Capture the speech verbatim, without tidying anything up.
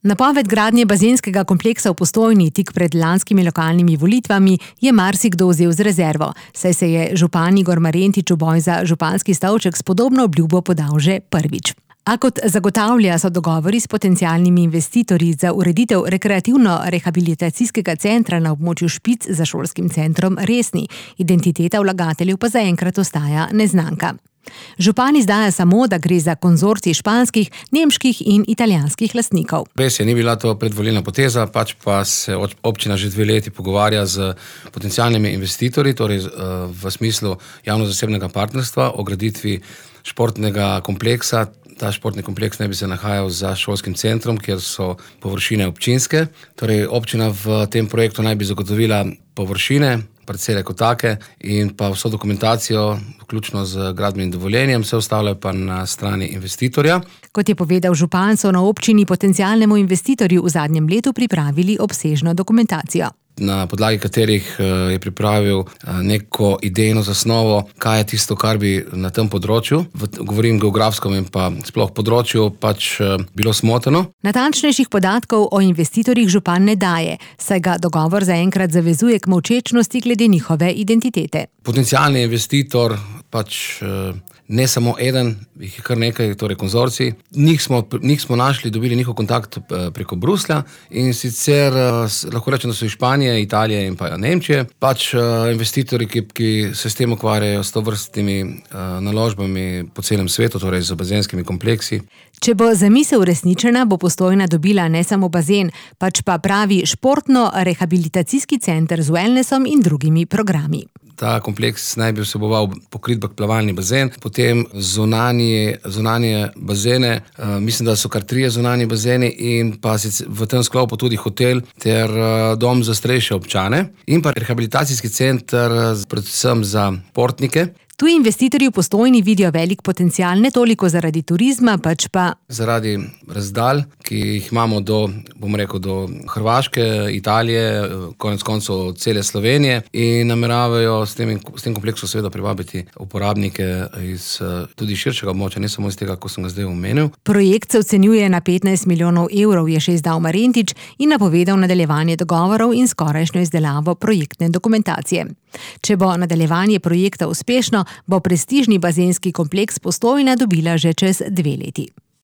Napoved gradnje bazenskega kompleksa v Postojni tik pred lanskimi lokalnimi volitvami je marsikdo vzel z rezervo, saj se je župan Igor Marjentič v boj za županski stolček s podobno obljubo podal že prvič. A kot zagotavlja, so dogovori s potencialnimi investitorji za ureditev rekreativno-rehabilitacijskega centra na območju Špic za šolskim centrom resni, identiteta vlagateljev pa zaenkrat ostaja neznanka. Župan izdaja samo, da gre za konzorcij španskih, nemških in italijanskih lastnikov. Res je, ni bila to predvolilna poteza, pač pa se občina že dve leti pogovarja z potencialnimi investitorji, torej v smislu javno-zasebnega partnerstva o graditvi športnega kompleksa. Ta športni kompleks naj bi se nahajal za šolskim centrom, kjer so površine občinske. Torej, občina v tem projektu naj bi zagotovila površine, parcele kot take in pa vso dokumentacijo, vključno z gradbenim dovoljenjem, vse ostalo pa na strani investitorja. Kot je povedal župan, so na občini potencialnemu investitorju v zadnjem letu pripravili obsežno dokumentacijo, na podlagi katerih je pripravil neko idejno zasnovo, kaj je tisto, kar bi na tem področju, govorim geografskem in pa sploh področju, pač bilo smotrno. Natančnejših podatkov o investitorjih župan ne daje, saj ga dogovor zaenkrat zavezuje k molčečnosti glede njihove identitete. Potencialni investitor pač ne samo eden, jih je kar nekaj, torej konzorcij. Njih smo, njih smo našli, dobili njihov kontakt preko Bruslja in sicer lahko rečem, da so iz Španije, Italije in pa Nemčije. Pač investitorji, ki, ki se s tem ukvarjajo s tovrstnimi naložbami po celem svetu, torej z bazenskimi kompleksi. Če bo zamisel uresničena, bo Postojna dobila ne samo bazen, pač pa pravi športno-rehabilitacijski center z wellnessom in drugimi programi. Ta kompleks naj bi vseboval pokrit plavalni bazen, potem zunanje, zunanje bazene, mislim, da so kar trije zunanji bazeni in pa v tem sklopu tudi hotel ter dom za starejše občane in pa rehabilitacijski center predvsem za športnike. Tu investitorji v Postojni vidijo velik potencial ne toliko zaradi turizma, pač pa zaradi razdalj, ki jih imamo do, bom rekel, do Hrvaške, Italije, konec koncev cele Slovenije in nameravajo s tem, s tem kompleksom seveda privabiti uporabnike iz tudi širšega območja, ne samo iz tega, ko sem ga zdaj omenil. Projekt se ocenjuje na petnajst milijonov evrov, je še izdal Marjentič in napovedal nadaljevanje dogovorov in skorajšnjo izdelavo projektne dokumentacije. Če bo nadaljevanje projekta uspešno, bo prestižni bazenski kompleks Postojna dobila že čez dve leti.